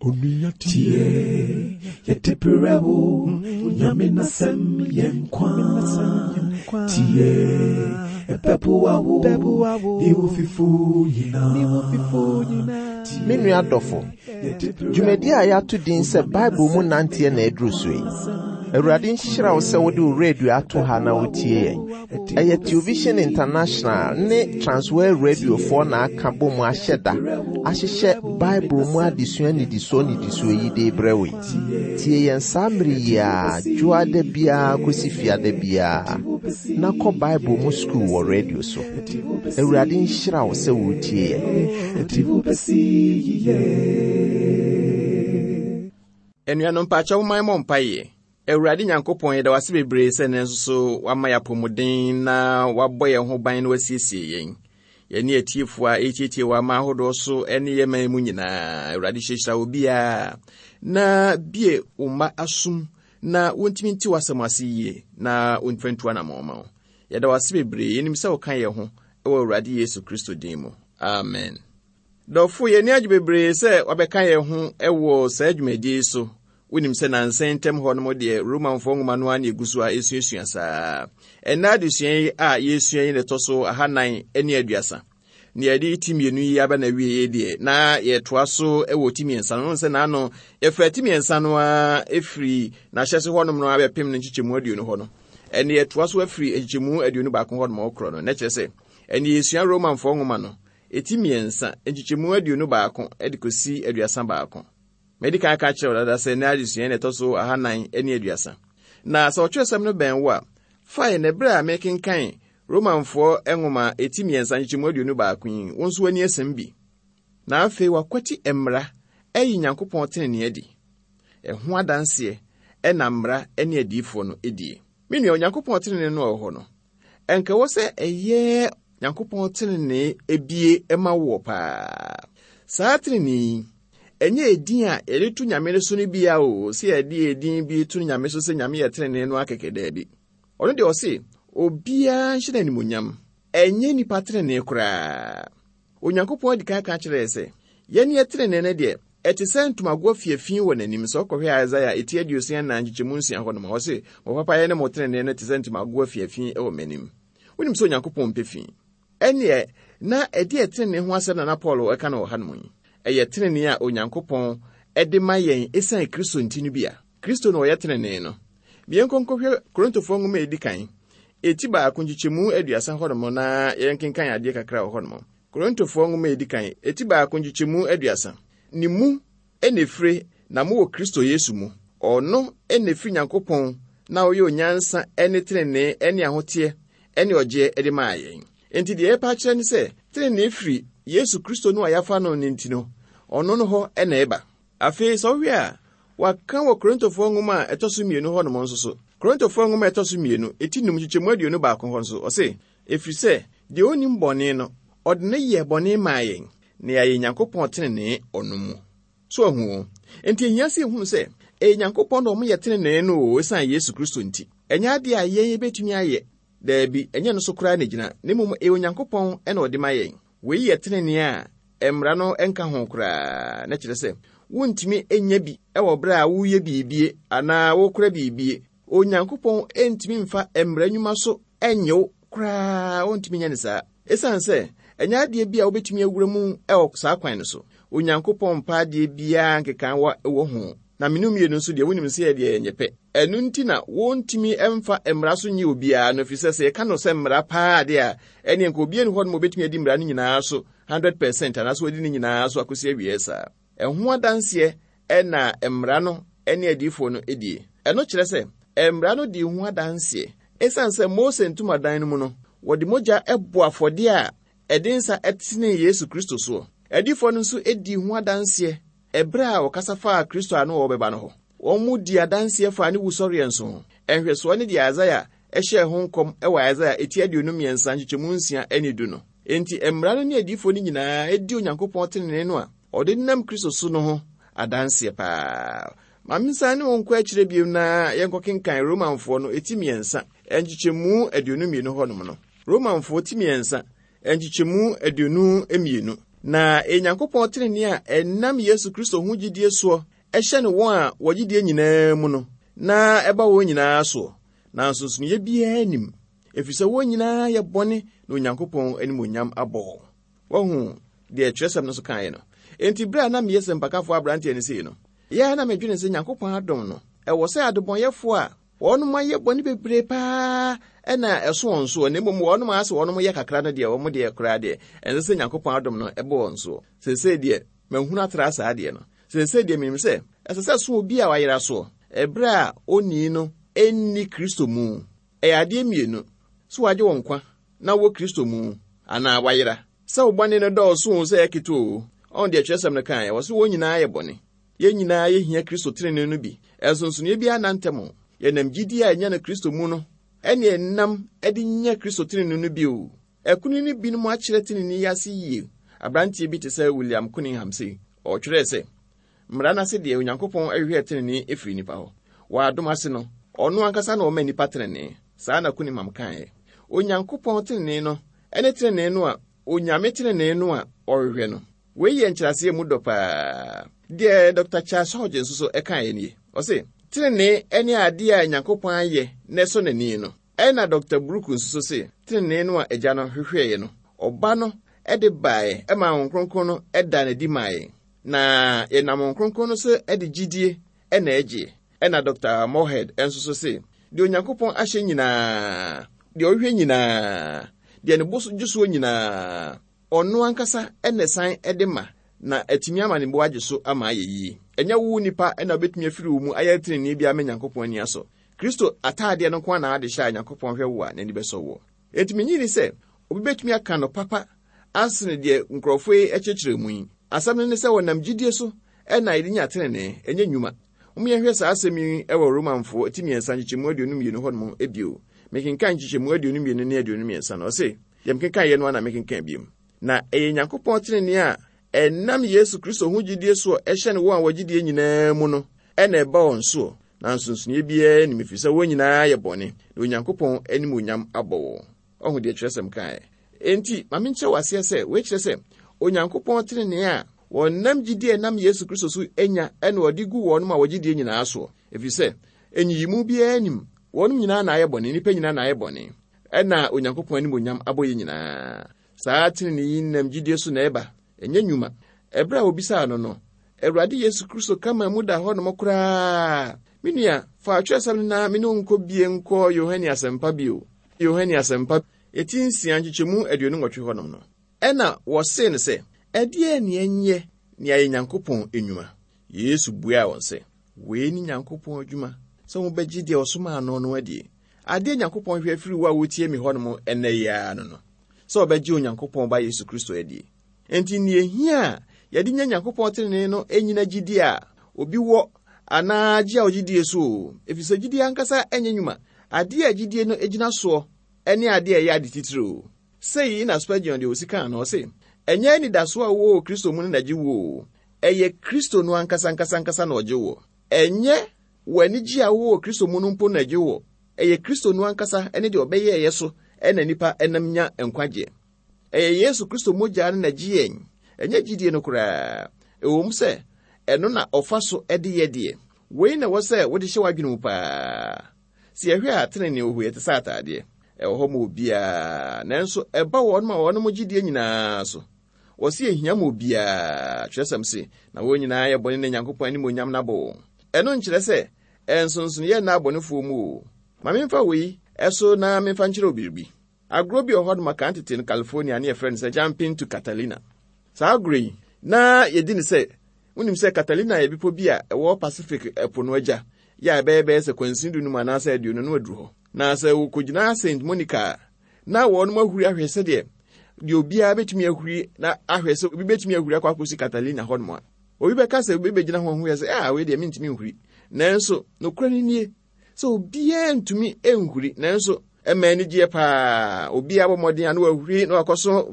Tie yetipirewo nyamina sem yenkwa tie epepuawo iwufifu yina Minu adofo Jumedi a yatu din se Bible mu nantie na edrusui Awurade nhyira wo se wo de radio ato ha na wotie yen Eye Television International ne Transworld Radio for na aka bom ahyeda ahyehye Bible mu adesua ni diso yi de brewe tie yen samri ya juade bia kosifia de bia na ko Bible mu school wo radio so Awurade nhyira wo se wo tie yen Enuanom pacha wo man mompaye Awurade Nyankopon yeda wase bebre se ne nso wama ya pomuden na wabɔ ye ho ban na wasiesie yen yeni atiefo a echitie wa ma hodo so ene ye man mu nyina Awurade hyehyira obi a na bie umma asum na wontimi nti wasamase yie na onfantua na mama yeda wase bebre yenim se wo kan ye ho e wo Awurade Yesu Kristo din mu amen dofo yeni age bebre se wabɛka ye ho e wo sa adwumadi so Winim se na nsentem ho no mo de Roman fonguma no ani egusu a esuasua saa ena adesuan a yesua yi ne toso ahanan eni aduasa ne yadi timienu yi aba na wie de na ye toaso e wo timiensa no se na no ye fra timiensa no a efri na hyese ho no abepem ne nchichemu aduonu ho no ene ye toaso afri nchichemu aduonu ba ko ho no okro no na kyerese ene yesua Roman fonguma no etimiensa nchichemu aduonu ba ko edikosi aduasa ba ko Medical catcher that say na disua ne toso ahanan eni aduasa na so twesem no ben wo fa ne bra making kan Romanfo enwoma etimiensa nchichemu aduonu ba kun wonso ani asem bi na afi wakwati emra eyi Nyankopon tenene adi eho adanse na mra eni adifo no edi menu Nyankopon tenene no ho no enka wo se eye Nyankopon tenene ebie ema wo pa saa tenene enye edin a eletu nyame so ne bia o se edin bi tu nyame so se nyame yetrene no akekeda bi ono de o se obia nhina nimonyam enye ni patrene kura Onyankopon di ka kire se ye ne yetrene ne de etisentum agwa fiafin wo nanim so kohwe Isaiah eti aduosia na nchichemu nsia ho no ma o se wo papa ye ne motrene ne etisentum agwa fiafin e wo manim wonim so Onyankopon pefin enye na edi yetrene ho asem na Paul eka na wo hanmu eye tenene a Onyankopon ede ma yen esan Kristo ntinu bia Kristo no ye tenene no bien konkohwe Korintofo ngoma edikan eti ba akonchichemu aduasa hodomo na yenkenkan ade kakra hodomo Korintofo ngoma edikan eti ba akonchichemu aduasa ni mu enefre na mu wo Kristo Yesu mu ono enefri Nyankopon na oye onyansa ene tenene ene ahote ene oje ede ma yen enti de epa kire ni se tenene fri Yesu Kristo no ayafa no nintino ono no ho ena eba afi so wi a wakan wo Korintofo ngoma etoso mienu ho no monso so Korintofo ngoma etoso mienu etinum chichemu aduonu ba ko ho so o se efri se de onim bone no odne ye bone mayen ne aye Nyankopon tenene ono mu so hu enti enyase hu se Nyankopon no mo ye tenene no esan Yesu Kristo nti enya de aye betumi aye da bi enye no so kura na gina ne mum Nyankopon ena ode mayen we yetenene a emra no enka ho kura na kire se wontimi enya bi e wo bra a wo ye bibie ana wo kura bibie Onyankopon entimi mfa emra nyuma so enyo kura wontimi nya ne sa esan se enya de bia wo betimi awura mu e wo sa kwan no so Onyankopon pa de bia nkekan wa wo ho na menumie no so de wonim se de enyepe enu nti na wontimi emfa emra so nyi obia no fi se ka no se emra pa de a ene nko obia ni ho no betimi adi emra no nyina so 100% anaso odi ni nyina so akosi awiesa eho adanse na emra no ene adifo no edie eno kire se emra no di ho adanse esanse Mose ntumadan no mu no wodi moja ebo afode a edinsa etine Yesu Kristo so adifo no so edi ho adanse ebra o kasafa Kristo ano wo beba no ho omu di adanse fa ne wusori enso enhweso ne di Isaiah ehye ho nkom e wa Isaiah eti aduonu miensa nchichemu nsia eni du no enti emra no ne adifo ni nyina edi Onyankopon tenene no a ode nam Kristo so no ho adanse pa mamisa ne wonko akire biem na yenkokenkan Romanfo no eti miensa nchichemu aduonu mienu ho no no Romanfo ti miensa nchichemu aduonu emienu na Enyankopɔn trenee a enam Yesu Kristo ho gidie so ehye ne won a wogidie nyinaa mu no na eba won nyinaa so na nsonsonoye bia nim efise won nyinaa ye bone na Onyankopɔn animonyam abɔ wohu de atwesem no so kan no enti bra na meyesem pakafo abrante ne sei no ya na medwene se Nyankopɔn adom no ewo se adobonyefo a wonu maye bone bebre pa ena eso onso ne mom wonu ma ase wonu ye kakra no de wo mo de kra de ense se Nyankopɔn adom no ebe onso se de mahunu atra sa de no se de minim se ese so obi a wayera so ebra oni no enni Kristo mu ade mienu so waje wonkwa na wo Kristo mu ana wayera se obone no do so se ekito on de atwesem no kan wo se wo nyinaa ye bone ye nyinaa ye hia Kristo trenee no bi esonso ne bia nantemo ye nam gidi a nya na Kristo mu no ene enam edi nya Kristo trenee no bi o ekunu ni bi no mo akire trenee yase yie abrantie bi te se William Cunningham se o twere se mra na se de Onyankopɔn ahwe trenee efiri nipa ho wa adom ase no ono ankasa na o ma nipa trenee saa na Cunningham kan Onyankopɔn trenee no ene trenee no a onyame trenee no a ɔhwehwɛ no we ye nkyerase mu dopa de Dr. Charles Hodgins so ekan enie o se trenee ene ade a Nyankopɔn aye na so nani no ena Dr. Brooks so se trenee no a agya no hwehwɛye no oba no ede bae ema honkronkron no eda na di mae na enam honkronkron no so ede gidie ena agye ena Dr. Morehead enso so se de Onyankopɔn ahye nyina de ohwe nyina de ne boso juso nyina ono ankasa ene san ede ma na atimi ama ne bo agye so ama ayeyi enya wu nipa ena betumi afiri wo mu aye trenee bia me Nyankopɔn ani aso Kristo atade no kwa na ade sha Nyankopɔn hwe wo a na ni beso wo etimi nyini se obi betumi aka no papa asene de nkrofo ekekere mu yi asam ne se wonam gidie so ena idinya trenee enye nyuma umye hwe sa asemi ewo Romanfo etimi ensa nchichemu aduonu mienu hodmo ebio mekinkan nchichemu aduonu mienu ne aduonu miensa no se yem kenkan ye no na mekinkan biem na Nyankopɔn trenee a enam Yesu Kristo ho gidie so ehye ne wo a wagidie nyinaa mu no ena eba onso na nsonsonie bia ni mefisa wo nyinaa ye bone na Onyankopɔn animonyam abɔ ohu de kyerɛsɛm kan enti ma menkyɛ wase se we kyerɛ se Onyankopɔn trenee a wonam gidie nam Yesu Kristo so enya ena odi gu wonum a wagidie nyinaa so efise enyimu bia anim wonum nyinaa na aye bone nipa nyinaa na aye bone ena Onyankopɔn animonyam abɔ ye nyinaa saa trenee nam gidie so na eba enye nyuma ebra obisa no Awurade Yesu Kristo kama mu da ho no mokra minia fa atwesam na minu nko bie nko Yohane asempa etinsia nchichemu aduonu nwotwe ho no ena wo se ne se ade ne enye ne aye Nyankopɔn enwuma Yesu bua won se we ni Nyankopɔn adwuma so mo bagide osoma ano no ade Nyankopɔn hwe afiri wo a wotie mi ho no eneya no so obagye Onyankopɔn ba Yesu Kristo ade enti ne ehia yade nya Nyankopɔn trenee no enyina gidie a obi wo ana gye a ogidie so efise gidie ankasa enye nyuma ade a gidie no egina so ene ade a ya de titiro sei na Spurgeon de osika na o se enye ni daso a wo Kristo mu na gye wo eye Kristo no ankasa na ogye wo enye wani gye a wo Kristo mu no mpo na gye wo eye Kristo no ankasa ene de obeye yeso ena nipa enam nya enkwagye eye Yesu Kristo mogya na gye enye gidie no kura ewom se eno na ofaso ede yede we na wo se wo de hye wadwene mu pa si ehwe a trenee ohu yete sa atade ewo ho mo bia nanso eba won ma won mo gidie nyinaa so wo se ehia mo bia twesam se na wo nyinaa ye bone na Nyankopɔn ani monyam na bo eno nkyere se ensonson ye na abonefo mu ma memfa we eso na memfa nkyere obirbi agro bi ohod makantete in California na friend say jumping to Catalina sa agree na yedi ni se unim se Catalina ye bipo bi a ewo Pacific epono agya ya bebe se kwansindu nu ma na sa aduonu no aduru ho na se wo kogina St. Monica na won ma huri ahwese de obia betumi ahuri na ahwese obi betumi ahuri akwa kosi Catalina hodmo obi be ka se obi be gina ho ho ye se we de mentimi nhuri nanso no kura ni nie so obia ntumi enhuri nanso emani gie pa obia bomodin anu ahuri na akoso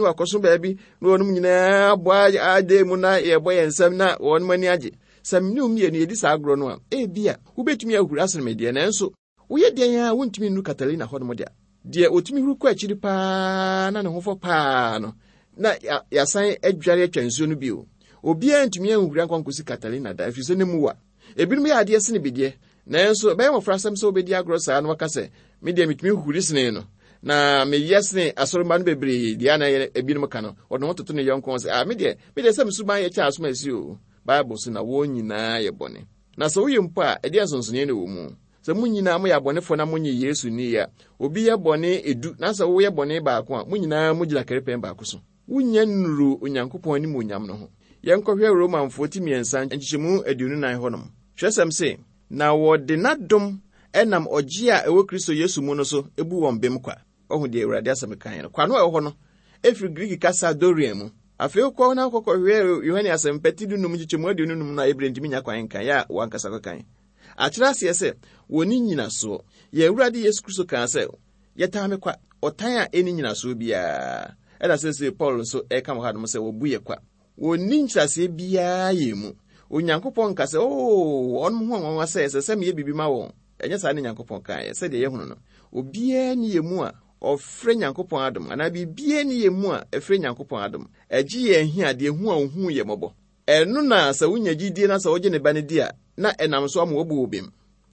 baabi na wonum nyina aboa ade mu na ye boye nsam na wonum ani age samni umie ne yedi sa agro no a bia wo betumi ahuri asene medie nanso wo ye den a wontumi nu Catalina hodmo de otumi huru kwa chiri pa na ne hofo pa no na yasan adware atwansuo no bio obia ntumi ahura nkwankosi Catalina da afise ne muwa ebinom ya ade sene bidie nanso bɛyɛ mɔfra asɛm sɛ obedi agro saa no waka sɛ me de mitumi huri sene no na me yesne asoroma no bebre dia na ebinom ka no ɔno toto ne yɔnko sɛ me de sɛ mesuban yɛ kya asoma asi o Bible so na wɔn nyinaa yɛ bɔne na sɛ woyɛ mpo a ɛde ansonsone ne wɔ mu sɛ mo nyinaa mo yɛ bɔnefo na mo nye Yesu ni ya obi yɛ bɔne edu na sɛ wo yɛ bɔne baako a mo nyinaa mo gyina kɛrepɛn baako so wonya nuru Onyankopɔn ni mo nyam no ho yɛnkɔhwɛ Roman 14:3 nkyɛmu 29 hɔ nom hwɛsɛm se na wɔde nadom ɛnam ɔgye a ɛwɔ Kristo Yesu mu no so ebu wɔn bem kwa ɔho de Awurade asɛm kan no kwa no ɛwɔ hɔ no efiri Greek kasa Dorian mu afei kɔ na kɔkɔhwɛ Yohane asɛm pɛtidu num nkyɛmu 29 na Ebere ntimi nya kwan kan ya wankasa kɔkan akyerɛ aseɛ sɛ wɔni nyinaso yɛ Awurade Yesu Kristo kan sɛ yɛtaa me kwa ɔtan a ɛni nyinaso biara ɛda sɛ Paul nso ɛka mo ha no sɛ wɔbu yɛ kwa wɔni nkyerɛseɛ biara yɛ mu Onyankopɔn ka sɛ ɔno ho wɔn asɛ sɛ me yɛ bibi ma wɔn ɛnyɛ saa ne Nyankopɔn kan yɛ sɛ de yɛ hunu no obiara ni yɛ mu a ɔfrɛ Nyankopɔn adom ana bibiara ni yɛ mu a ɛfrɛ Nyankopɔn adom agye yɛ ahia de hu a ohu yɛ mɔbɔ ɛno na sɛ wonya gyidie na sɛ wogye ne ba ne di a na ɛnam so ama wɔbu obim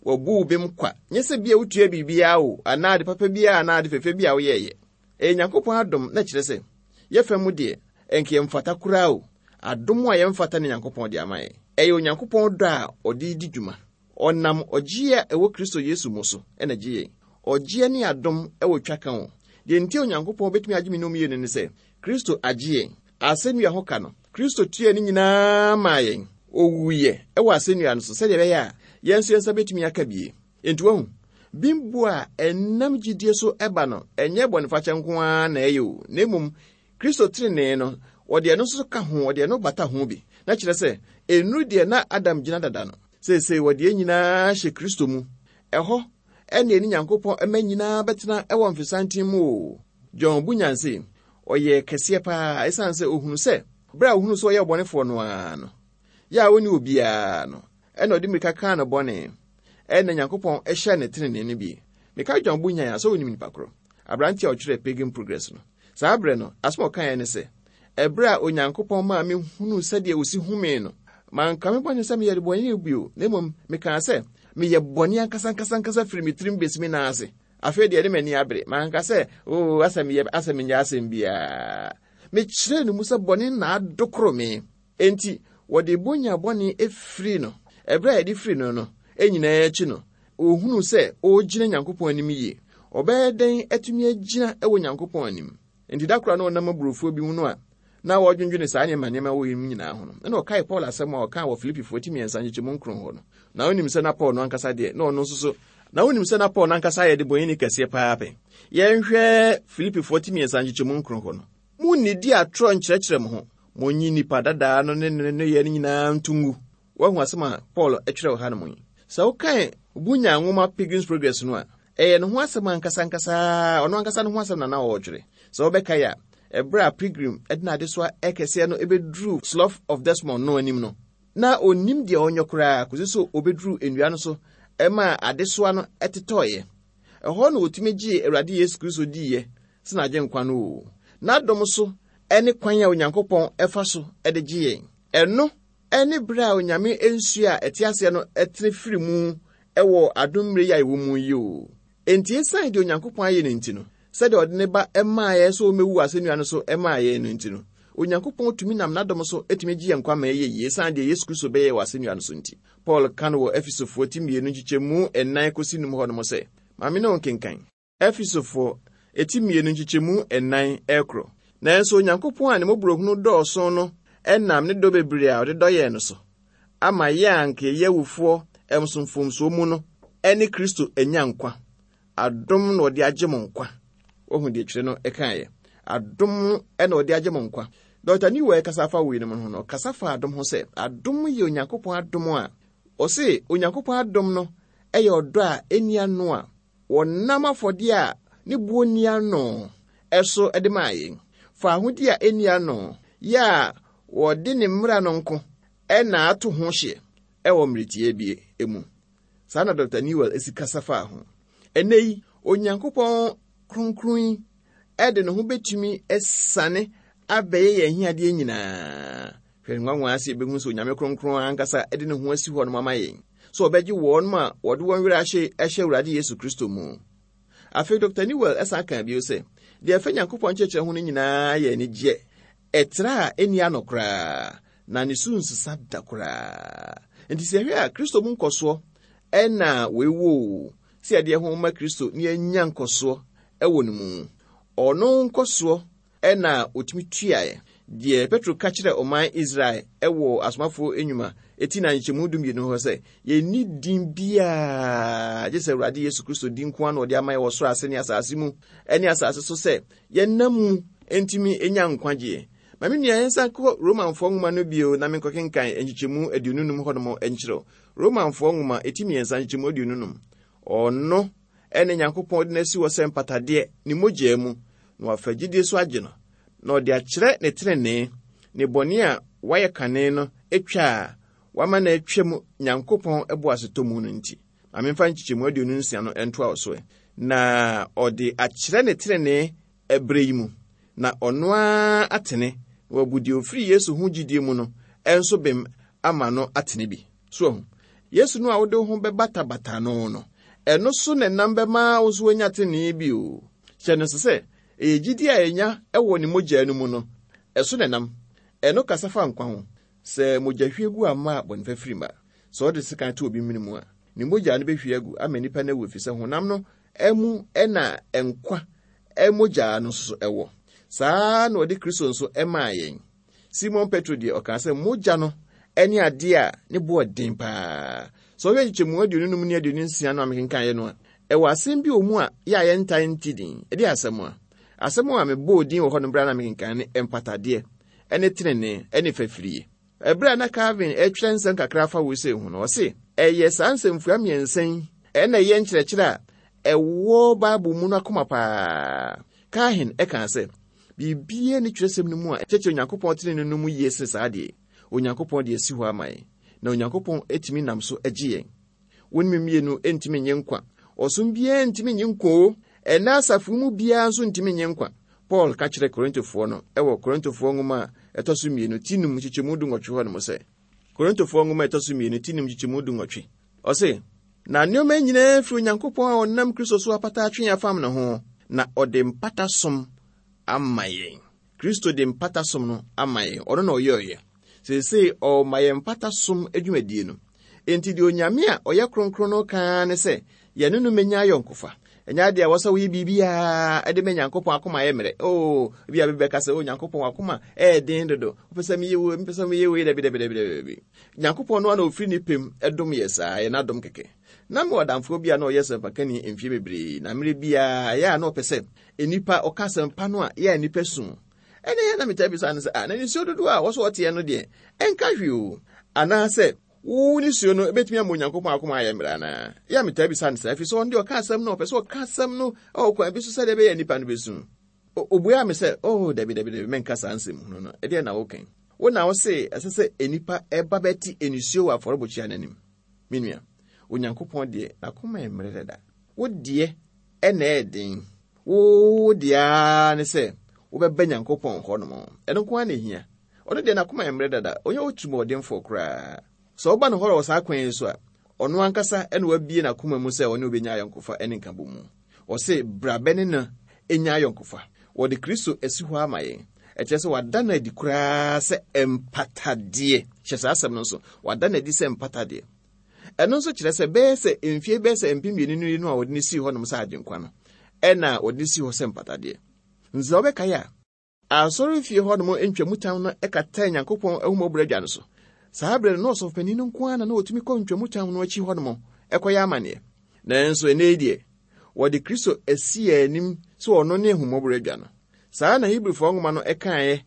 kwa nyɛ sɛ bia wotua biribiara o anaa de papa biara anaa de fefe biara woyɛyɛ Nyankopɔn adom na kyerɛ sɛ yɛfa mu deɛ ɛnke yɛmfata koraa o adom a yɛmfata ne Nyankopɔn de ama yɛ ɛyɛ Onyankopɔn dɔ a ɔde di dwuma ɔnam ɔgye a ɛwɔ Kristo Yesu mu so ɛna gye yɛn ɔgye ne adom ɛwɔ twa kan o deɛ nti Onyankopɔn betumi agye me no mie ne sɛ Kristo agye yɛn asɛnnua ho ka no Kristo tue ne nyinaa ma yɛn owuye ɛwɔ asɛnnua no so sɛdeɛ bɛyɛ a yɛn nso yɛnsa betumi aka bie enti wahu bimbo a ɛnam gyidie so ɛba no ɛnyɛ bɔnefakyɛ nko a na ɛyɛ o na mmom Kristo trenee no ɔde ɛno nso ka ho ɔde ɛno bata ho bi na kyerɛ sɛ enu deɛ na Adam gyina dada no sɛsɛ wɔde nyinaa hyɛ Kristo mu ɛhɔ ɛne ni Nyankopɔn ɛma nyinaa bɛtena ɛwɔ mfisanten mu o John Bunyanse ɔyɛ kɛseɛ paa ɛsan sɛ ohunu sɛ bra ohunu sɛ ɔyɛ bɔnefo no ano ya woni obiara no ɛna ɔde mirika kan no bɔne ɛna Nyankopɔn ɛhyɛ ne trenee no bi meka John Bunyan so onim nipa koro abranti a ɔkyerɛ Pagan Progress no saa bre no asmo kan ne sɛ ɛbra Onyankopɔn ma me hunu sɛdeɛ osi hume no man ka me bɔne sɛ me yɛ bɔne bio na mmom meka sɛ me yɛ bɔne ankasa firi me tirim besimi na ase afei deɛ de mani abre man ka sɛ asɛm nyɛ asɛm bia me kyerɛ no mu sɛ bɔne na adokoro me enti wɔde bonya bɔne efiri no ɛbra yɛde firi no enyina akyi no ohunu sɛ ogyina Nyankopɔn anim yie ɔbɛyɛ den atumi agyina ɛwɔ Nyankopɔn anim enti da kora no nam aburofo bi mu no a na wɔdwendwene saa nneɛma wɔ yim nyinaa ho no na ɔkae Paul asɛm a ɔka wɔ Filipi 4:3 nkyɛmu nkron hɔ no na onim sɛ na Paul no ankasa deɛ na ɔno nso so na onim sɛ na Paul no ankasa yɛ de bɔnyini kɛseɛ paa pɛ yɛnhwɛ Filipi 4:3 nkyɛmu nkron hɔ no mu nidi atrɔ nkyerɛkyerɛ mo ho monyi nipa dadaa no ne yɛ nyinaa ntungu wahu asɛm a Paul ɛtwerɛ ha no mo yi sɛ wokae bunya nwoma Pilgrim's Progress no a ɛyɛ no ho asɛm ankasa ɔno ankasa no ho asɛm na wɔtwerɛ sɛ wobɛka ya Ebra Pilgrim ɛdina ade so ɛkɛseɛ no ebedru Slough of Desmond no anim no na onim deɛ ɔnyɛ koraa kosi so obedru enua no so ɛma ade so no ɛtetɔɔyɛ ɛhɔ no otumi gye Awurade Yesu Kristo diiɛ sina agye nkwa no o na dom so ɛne kwan a Onyankopɔn ɛfa so ɛde gye yɛn ɛno ɛne bra onyame ensu a ɛte ase no ɛtene firi mu ɛwɔ adomre ya ɛwɔ mu yi o enti esan de Onyankopɔn ayɛ ne nti no sɛde ɔde ne ba ɛmaa yɛ so omewu asɛnnua no so ɛmaa yɛ no nti no Onyankopɔn tumi nam n'adom so etumi gye nkwa ma yɛ yie san de Yesu Kristo bɛyɛ wɔ asɛnnua no so nti Paul kan wɔ Efesofo 2:2 nkyɛmu 9 kosi num hɔ no mo sɛ maame no nkenkan Efesofo 2:2 nkyɛmu 9 ɛkro nanso Onyankopɔn a ne mɔborɔhunu dɔɔso no ɛnam ne dɔ bebree a ɔde dɔ yɛ no so ama yɛ anke yɛwufoɔ ɛmsomfomso mu no ɛne Kristo enya nkwa adom na ɔde agye mo nkwa ohun de twere no ɛkaeɛ adom ɛna ɔde agye mo nkwa Dr. Niwe kasafa wi no ho no kasafa adom ho sɛ adom yɛ Onyankopɔn adom a ɔse Onyankopɔn adom no ɛyɛ ɔdɔ a enia no a wɔnam afɔde a ne buo nia no ɛso ɛde ma yɛn fa ahodi a enia no ya wɔde ne mmra no nko ɛna ato ho hye ɛwɔ mritie bie emu saa na Dr. Niwe esi kasafa ho enei Onyankopɔn kronkron ɛde ne ho betumi ɛsane abɛyɛ yɛn hiadeɛ nyinaa. Hwɛ nwanwa ase behu so Nyame kronkron ankasa de ne ho asi hɔ no mama yɛn. So obɛgye wɔn ma wɔde wɔn werɛ ɛhyɛ Awurade Yesu Kristo mu. Afei Dr. Newell ɛsan kan bio sɛ, deɛ ɛfɛ Nyankopɔn kyerɛkyerɛ ho no nyinaa yɛ anigye. Ɛtra a ɛni ano koraa, na ne su nsesa da koraa. Enti sɛ hwɛ a Kristo mu nkɔsoɔ ɛna wewo sɛ ɛdeɛ ho ma Kristo ne anya nkɔsoɔ ɛwɔ ne mu. Ɔno nkɔsoɔ ɛna otumi tuae. Deɛ Petro ka kyerɛ ɔman Israel ɛwɔ asomafo enyuma eti na nkyɛmu dum yɛ no hɔ sɛ yɛni din bia gye sɛ Awurade Yesu Kristo din ko ano ɔde ama yɛ wɔ soro ase ne asase mu ɛne asase so sɛ yɛnam mu entimi enya nkwagye. Ma me nua yɛnsa kɔ Romanfo nwoma no bio na menkɔkenkan nkyɛmu 25 hɔ nom ɛnkyerɛw. Romanfo nwoma etimi yɛnsa nkyɛmu 25 ɔno ɛne Nyankopɔn de nasi wɔ sɛ mpatadeɛ ne mogya mu na wafa gyidie so agye no. Na ɔde akyerɛ ne trenee ne bɔne a wayɛ kane no etwa a wama na atwa mu Nyankopɔn ɛbo asetɔ mu no nti. Amemfa nkyɛmu 26 no ɛntoa so na ɔde akyerɛ ne trenee ɛbrɛ yi mu na ɔno a atene wabudi ofiri Yesu ho gyidie mu no ɛnso bem ama no atene bi. So Yesu no a wode ho bɛbata no ɛno so ne nam bɛma wo so anya tenee bi o. Kyɛ no sɛ gyidi a enya ɛwɔ ne mogya no mu no ɛso ne nam ɛno kasa fa nkwa ho. Sɛ mogya hwie gu ama bɔne fafiri ma sɛ ɔde sekan to obi mene mu a ne mogya no bɛhwie agu ama nipa no wɔ fi sɛ honam no ɛmu ɛna ɛnkwa ɛmogya no so ɛwɔ. Saa na ɔde Kristo nso ɛmaa yɛn. Simon Petro deɛ ɔka sɛ mogya no ɛne ade a ne bo ɔden paa. Sɛ ɔyɛ nkyɛmu 25 ne 26 no amekenkan yɛ no a ɛwɔ asɛm bi wɔ mu a yɛ a yɛntae nti din. Ɛde asɛm a mebɔ din wɔ hɔ no bra na mekenkan ne empatadeɛ ɛne trenee ɛne fafiriye. Ɛbra na Calvin ɛtwerɛ nsɛm kakra fa wo sɛ hu no ɔse ɛyɛ saa nsɛmfua mmiɛnsa ɛna yɛ nkyerɛkyerɛ a ɛwɔ Bible mu no akoma paa. Calvin ɛka sɛ bibie ne kyerɛsɛm no mu a kyerɛkyerɛ Onyankopɔn trenee no mu yie sɛ saa deɛ Onyankopɔn de asi hɔ ama yɛn na Onyankopɔn etimi nam so agye yɛn. Wonim mmienu entimi nye nkwa ɔsom biara entimi nye nkwa ɛna asafo mu biara nso ntimi nye nkwa. Paul ka kyerɛ Korintofoɔ no ɛwɔ Korintofoɔ nwoma ɛtɔ so 2 tinum kyekyɛmu 18 hɔ no sɛ Korintofoɔ nwoma ɛtɔ so 2 tinum kyekyɛmu 18 ɔse na nneɛma nyinaa firi Onyankopɔn a ɔnam Kristo so apata atwe afam ne ho na ɔde mpata som ama yɛn. Kristo de mpata som no ama yɛn ɔno na ɔyɛ sese ɔma yɛn mpata som adwumadie no. Enti de Onyame a ɔyɛ kronkron no kaa ne sɛ yɛne no menya yɔnkofa. Enya de awasa wi bibia ade me Nyankopɔn akoma yɛ mere bia bebeka sɛ Nyankopɔn akoma den dodo opesa me yewo de Nyankopɔn no ana ofiri ni pem edom yesa ye na dom keke na me wadamfo bia na oyɛ sɛmpakani emfie bebre na mere bia ya na opese enipa ɔkasempa no a ya enipa sum ene ya na metabi sa ne sɛ na ni sio dodo a wo so ɔte no de enka hwe o ana sɛ wo ni suo no ebetimi am Onyankopɔn akoma ayɛ mbra na ya metabi san sɛ afi so on de ɔkasɛm no ɔpɛ so ɔkasɛm no ɔkwa bi so sɛ de be yɛ nipa no besum obua me sɛ dabi menka san nsɛm no e de na wo kan wo na wo se ɛsɛ enipa eba beti enisuo wa forɔbɔkyia nanim minua Onyankopɔn de akoma yɛ mbra dada wo de ɛna ɛden wo de a ne sɛ wo bɛba Nyankopɔn hɔ no mo ɛno ko ana hia ɔno de na akoma yɛ mbra dada onye otumo ɔdenfo koraa. So oba no horo wasa kwan so a ono ankasa ene wabie na koma mu se one obenya ayonkofa ene nkabo mu o se brabene na enya ayonkofa wo de Kristo esi ho amaye e kyerɛ sɛ wada na di kura sɛ empatade kyerɛ sɛ asɛm no so wada na di sɛ empatade ɛno nso kyerɛ sɛ bɛɛ sɛ emfie bɛɛ sɛ empimienu no a wode ne si hɔ no sɛ agyenkwa no ɛna wode ne si hɔ sɛ empatade nza obɛka ya asɔre fie hɔ no ntwamutam no ɛkata Nyankopɔn ahumɔbra dwa no so. Sahabre no so pani no nko ana na otumi kɔ ntwamutam no akyi hɔ no mo ɛkɔyɛ amane nanso ene die wɔde Kristo asi anim so ɔno ne ahumɔbra dwa no. Saa na Hebrewfo nwoma no ɛkae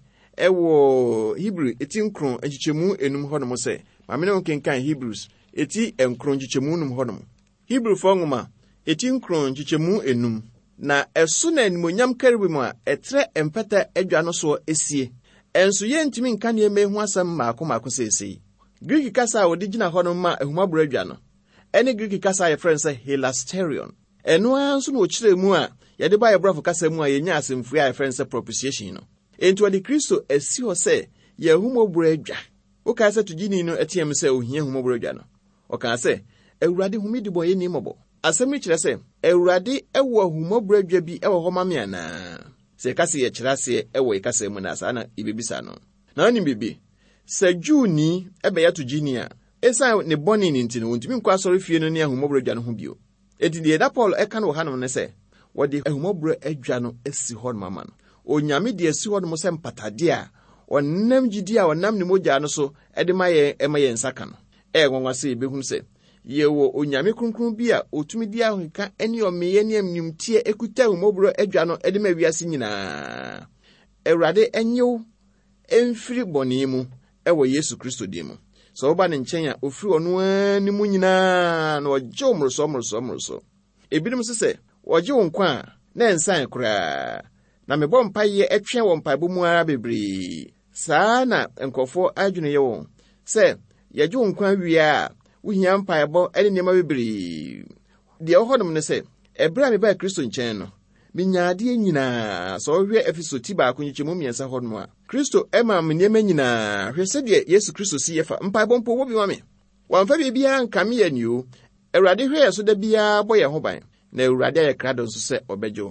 ɛwɔ Hebrew eti nkron akyikyɛmu enum hɔ no mo sɛ mamene nkenkan Hebrews eti nkron akyikyɛmu enum hɔ no mo Hebrewfo nwoma eti nkron akyikyɛmu enum na ɛso na animonyam karibim a ɛtrɛ empata adwa no so esie enso yentimi nka ne mehu asɛm maako sesei. Greek kasa a wodi gina hɔ no ma ahumabura adwa no ɛne Greek kasa yɛ friend sɛ hilasterion ɛno anso no kyerɛ mu a yɛde ba yɛbrafo kasa mu a yɛnya asɛmfua yɛ friend sɛ propitiation no enti wɔde Kristo asi hɔ sɛ yɛ ahumɔborɔ adwa. Wokaa sɛ togyini no ɛteɛm sɛ ohia ahumɔborɔ adwa no. Ɔkaa sɛ Awurade humidi bɔ yɛ ni mmɔbɔ. Asɛm yi kyerɛ sɛ Awurade ɛwɔ ahumɔborɔ adwa bi ɛwɔ hɔ ma me anaa. Sɛ ɛkasa yɛ kyerɛ aseɛ ɛwɔ ɛkasa mu na saa na ibebisa no. Na ɔne bibi sɛ Juni ɛbɛyɛ togyini a ɛsan ne bɔne ne nti no wontumi nkɔ asɔre fie no ne ahumɔborɔ adwa no ho bio. Enti deɛ da Paul ɛka no wɔ hanom ne sɛ wɔde ahumɔborɔ adwa no asi hɔ no mama no. Onyame de asi hɔ no mo sɛ mpatade a ɔnam gyidi a ɔnam ne mogya no so ɛde ma yɛn ɛma yɛn nsa ka no. Nwanwa sɛ yɛbɛhu sɛ yɛwɔ onyame kronkron bi a otumi di ahonka ɛne ɔmeyɛ ne amnimtie ekuta ahumɔborɔ adwa no ɛde ma wiase nyinaa. Awurade ɛnyew ɛmfiri bɔne mu ɛwɔ Yesu Kristo din mu. Sɛ woba ne nkyɛn a ofiri ɔno ani mu nyinaa na ɔgye wo mmoroso. Ebinom sɛ wɔgye wo nkwa a na ɛnsan koraa. Na mebɔ mpaeɛ ɛtwɛn wɔ mpaebɔ mu ara bebree. Saa na nkɔfoɔ adwene yɛ wɔn sɛ yɛgye wo nkwa wie a wohia mpaebɔ ɛne nneɛma bebree. Deɛ ɔhɔ nom ne sɛ ɛberɛ a mebaa Kristo nkyɛn no minya adeɛ nyinaa. Sɛ ɔhwɛ Efeso ti baako nkyɛmu mmiɛnsa hɔ nom a Kristo ɛma me nneɛma nyinaa. Hwɛ sɛdeɛ Yesu Kristo si yɛfa mpaebɔ mpo wɔ bi ma me. Wɔmfa biribiara nka me yɛ nio. Awurade hwɛ yɛ so da biara bɔ yɛn ho ban. Na Awurade ayɛ krado nso sɛ ɔbɛgye.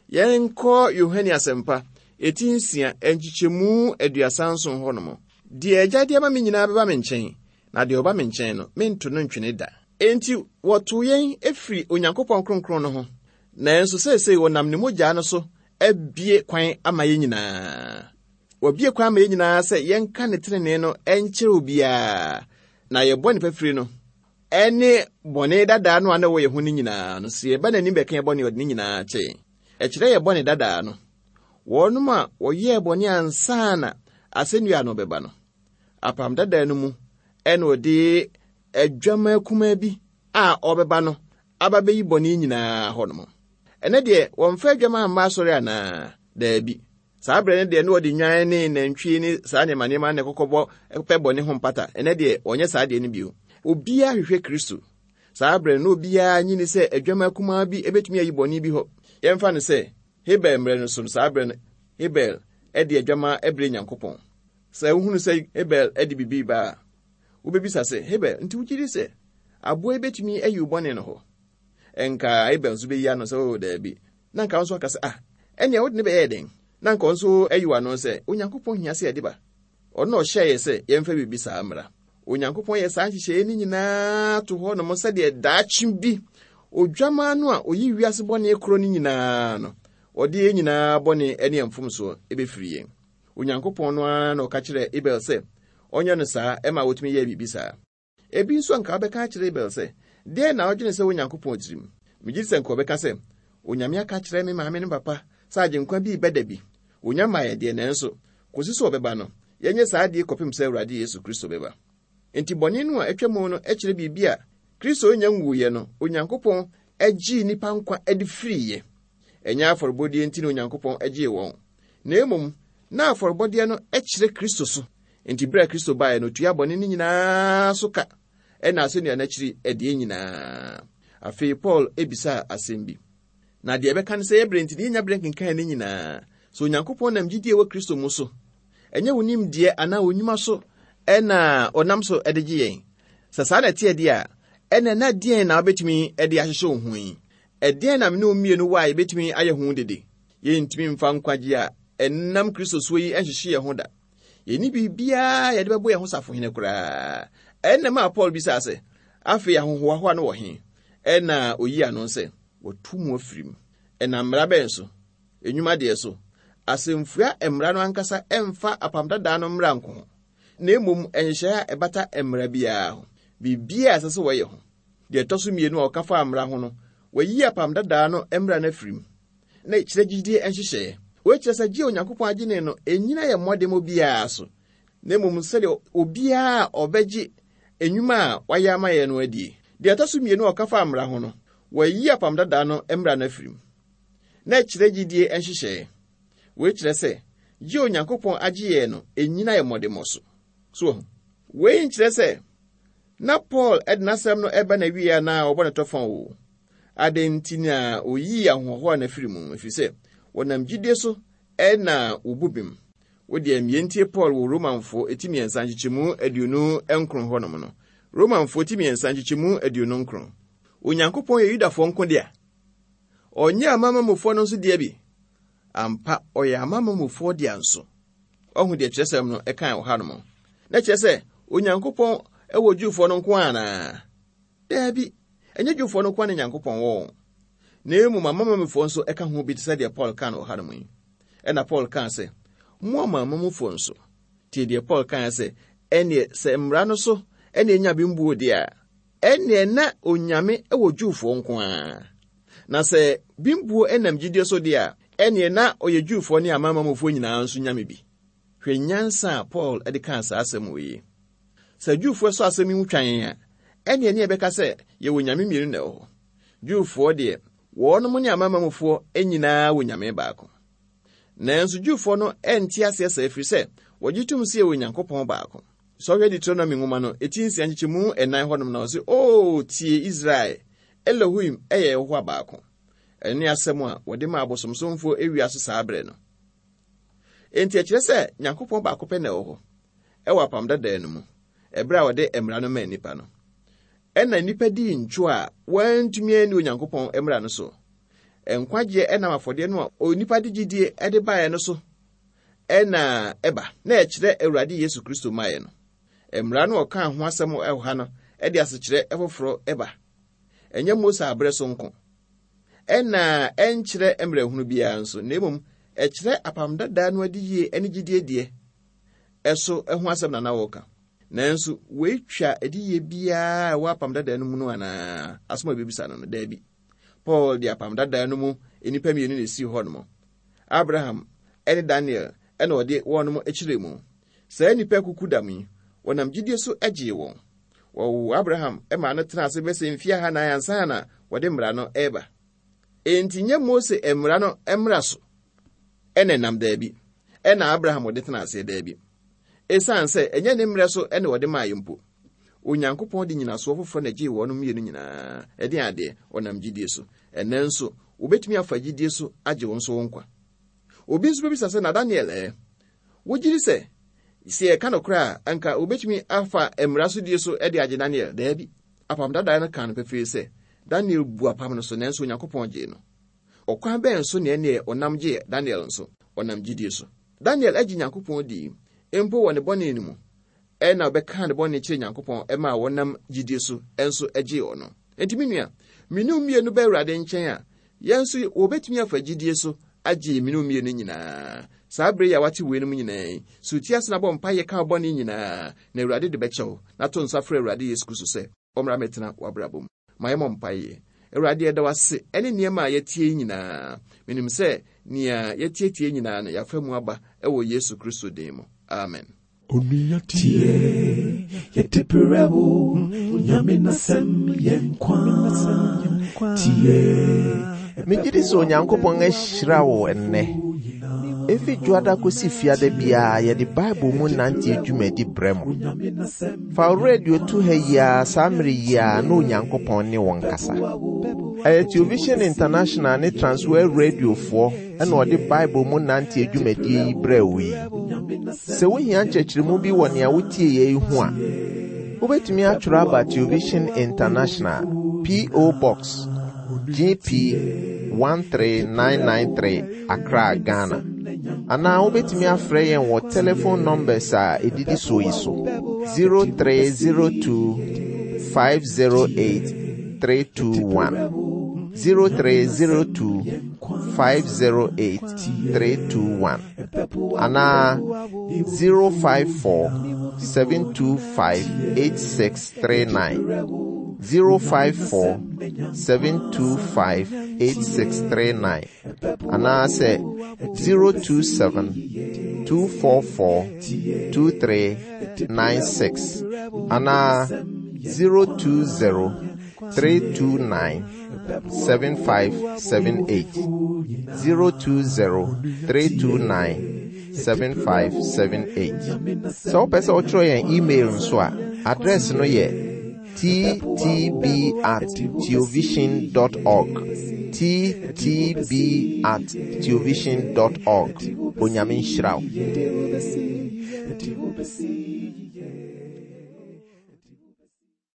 Yɛnkɔ Yohane asɛmpa eti 6 nkyekyɛmu 37 hɔ nom. Deɛ agya de ama me nyinaa bɛba me nkyɛn. Na deɛ ɔba me nkyɛn no mento no ntwene da. Enti wɔto yɛn efiri Onyankopɔn kronkron no ho. Na enso sɛsɛ wɔnam ne mogya no so abie kwan ama yɛn nyinaa. Wɔbie kwan ama yɛn nyinaa sɛ yɛnka ne trenee no ɛnkyerɛ obiara. Na yɛbɔ ne pafiri no ɛne bɔne dada no ana wɔ yɛ ho ne nyinaa no sɛ yɛba n'anim bɛka yɛbɔ ne ɔde ne nyinaa kyɛ. Ɛkyerɛ yɛbɔ ne dada no wɔnom a wɔyɛ bɔne ansa na asɛnnua no bɛba no. Apam dada no mu ɛna ɔde adwama kuma bi a ɔbɛba no aba bɛyi bɔne nyinaa hɔ nom. Ɛnɛ deɛ wɔmfa adwama amma asɔre anaa daabi. Saa brɛ ne deɛ no ɔde nwan ne nantwie ne saa nneɛma ne kokɔbɔ pɛ bɔne ho mpata. Ɛnɛ deɛ ɔnyɛ saa deɛ no bio. Obiara hwehwɛ Kristo. Saa brɛ no obiara nyini sɛ adwama kuma bi ebetumi ayi bɔne bi hɔ. Yɛmfa no sɛ Hebel mmerɛ no so saa brɛ no Hebel ɛde adwama ɛbrɛ Nyankopɔn. Sɛ wohunu sɛ Hebel ɛde bibi ba wobebisa sɛ Hebel nti wogyiri sɛ aboa ebetumi ayi bɔne no hɔ. Enka Hebel nso beyi ano sɛ o daabi. Na nka nso aka sɛ ɛnea wode ne bɛyɛ den. Na nka nso ayi wa no sɛ Onyankopɔn hia sɛ ɛde ba. Ɔno ɔhyɛ yɛ sɛ yɛmfa bibi saa mmra. Onyankopɔn yɛ saa nhyehyɛ ni nyinaa to hɔ no mo sɛ deɛ daakye bi odwama no a oyi wiase bɔne koro ni nyinaa no ɔde yɛ nyinaa bɔne ɛne mfomso ebefiri yɛn. Onyankopɔn no ara na ɔka kyerɛ Hebel sɛ ɔnyɛ no saa ɛma wotumi yɛ bibi saa. Ebi nso anka bɛka kyerɛ Hebel sɛ deɛ na ɔgyene sɛ Onyankopɔn tirim. Megye sɛ nka bɛka sɛ Onyame aka kyerɛ me maame ne papa sɛ agyenkwa bi bɛda bi. Onyama yɛ deɛ nanso kosi sɛ ɔbɛba no yɛnyɛ saa deɛ kɔpem sɛ Awurade Yesu Kristo bɛba. Enti bɔne no a atwa mu no ɛkyerɛ biribi a Kristo onya nwuye no Onyankopɔn agyi nipa nkwa ade firiye. Ɛnya afɔrebɔdeɛ enti no Onyankopɔn agye wɔn. Na emom na afɔrebɔdeɛ no ɛkyerɛ Kristo so. Enti bra Kristo bae no tua bɔne no nyinaa so ka. Ɛna asɛnnua n'akyiri ɛdeɛ nyinaa. Afei Paul ebisa asɛm bi. Na deɛ bɛka no sɛ yɛbrɛ enti ne nya brɛ nkenkan ne nyinaa. So Onyankopɔn nam gyidie wɔ Kristo mu so. Ɛnyɛ wonim deɛ ana onyuma so ɛna ɔnam so ɛde gye yɛn. Sɛ saa na tie deɛ a ɛna na deɛ na wobɛtumi ɛde ahyehyɛ wo ho yi. Ɛdeɛ na me ne omienu wa yɛbɛtumi ayɛ ho dede. Yɛntumi mfa nkwagye a ɛnam Kristo so yi ɛhyehyɛ yɛn ho da. Yɛni biribiara yɛde bɛbɔ yɛn ho safohene koraa. Ɛna ma Paul bisa sɛ afei ahohoahoa no wɔ he. Ɛna oyi ano sɛ wɔtu mu afirim. Ɛna mmara bɛn so enwuma deɛ so asɛmfua mmara no ankasa ɛmfa apamdada no mmara nko ho. Na emom ɛnhyɛ a ɛbata mmara biara ho. Bibia asɛ sɛ wɔyɛ ho. Deɛ ɛtɔ so mmienu a ɔka fa mmara ho no wɔyi apamdada no mmara no afirim. Na kyerɛ gyidie ɛnhyehyɛ. Wɔkyerɛ sɛ gye Onyankopɔn agyene no enyina yɛ mmɔde mo biara so. Na emom sɛdeɛ obiara ɔbɛgye enwuma a wɔayɛ ama yɛ no adie. Deɛ ɛtɔ so mmienu a ɔka fa mmara ho no wɔyi apamdada no mmara no afirim. Na kyerɛ gyidie ɛnhyehyɛ. Wɔkyerɛ sɛ gye Onyankopɔn agye yɛ no enyina yɛ mmɔde mo so. So wei nkyerɛ sɛ na Paul ɛde n'asɛm no ɛba na wiya na ɔbɔ ne tɔfɔn o. Adenti na oyi ahohoa na firi mu efisɛ wɔnam gyidie so ɛna obubim. wodi amientie Paul wo Romanfo etimi ensanchichimu aduonu enkron honom no. Romanfo etimi ensanchichimu aduonu nkron. Onyankopon ye Yudafo nko dia. Onye amamamufo no nso dia bi. Ampa oye amamamufo dia nso. Ohu de kyesem no ekan wo hanom. Na kyese Onyankopon ewo Jufo no nko ana. Dabi, enye Jufo no kwa ne Nyankopon wo. Na emu mamamamufo nso eka ho bi tse de Paul kan wo hanom yi. Ena Paul kan se, mo mamamufo nso. Tie de Paul kan se, ene se mmra no so, ene nya bi mbuo de a. Ene na onyame ewo Jufo nko a. Na se bimbuo enam gidie so de a, ene na oye Jufo ne amamamufo nyina nso nyame bi. Hwe nyansa Paul edi kan sa asem we. Se Jufo so asem hu twan a, ene ne ebeka se ye wonyame mienu na ho. Jufo de wono ne amamamufo enyina wonyame baako. Nanso Jufo no enti asesa efiri se wogitum se ye wonyankopon baako. So hwe Deuteronomy nwoma no etinsi anchichimu enan honom na se o tie Israel Elohim eye ho baako. Eni asem a wode ma abosomsomfo ewiase saa bre no. Enti akire se Nyankopon baako pe na ho. Ewa pam dada no mu. Ebra wode emra no ma nipa no. Ena nipa di ncho a wantumi ani Onyankopon emra no so. Enkwaje ena mafode no a onipa di gidie ede bae no so. Ena eba na ekire Awurade Yesu Kristo mae no. Emra no oka ho asem eha no ede asekire efoforo eba. Enye Mose abre so nko. Ena enkire emra hunu bia nso nemum ekire apam dada no adiyie ene gidie die. Eso eho asem na woka. Nanso weetwa adiyie bia wa apam dada no mu no ana asoma bebisa no dabi. Paul di apam dada no mu enipa mienu na si ho no. Abraham ene Daniel ene ode won mo ekire mu. Sa enipa kuku dam wonam gidie so agye won. Wo Abraham ema no tena ase bese mfia ha na yansa na wode mra no eba. Entinye Mose emra no emra so. Ene nam dabi. Ena Abraham wode tena ase dabi. Esan se enye ne mra so ene wode mayempo. Onyankopon di nyina so foforo na gye won mienu nyina. Ede ade wonam gidie so. Enenso obetumi afa gidie so agye won so wonkwa. Obi nso bebisa se na Daniel wogiri se sie ka no kra anka obetumi afa emra so die so ede agye Daniel dabi. Apam dada na kan pefe se Daniel bu apam no so nanso Onyankopon gye no. Okwan ben so ne ene onam gye Daniel nso onam gidie so. Daniel agye Nyankopon di empo wone bone ni mu. Na obeka ne bone kire Nyankopon ema wonam gidie so enso agye ono. Enti minua minu mienu ba Awurade nchen a yenso obetumi afa gidie so agye minu mienu nyina. Saa bre ya wati wenu nyina so tias na bompa ye ka bone nyina na Awurade de bechew na to nsa fra Awurade Yesu Kristo se omra metena wabrabom maye mompa ye Awurade eda wase ene niema yetie nyina minim se nia yetie nyina na yafamu aba ewo Yesu Kristo dem amen. Tie yetipirebo nyamina sem yenkwa tie Mejidi so Onyankopon ahyira wo enne. Efi juada kosi fiade bia ye di Bible mu nanti adwumadi bremo. Fa radio tu heya samri ya no Onyankopon ne won kasa. Television International ne Transworld Radio 4 ena odi Bible mu nanti adwumadi brewi. Se wo hia nkyekiremu bi woni a wotie ye hu a. Obetumi atwura aba Television International PO Box GP 13993 Accra, Ghana. Ana obetumi afre yen wo telephone numbers a edidi so iso 0302 508 321 0302 508 321 ana 054 725 8639 054 725 8639 ana say 027 244 2396 ana 020 329 7578 020 329 7578. So pesa ochro yen email nso a address no ye ttb@theovision.org. ttb@theovision.org. Onyame nhyira wo.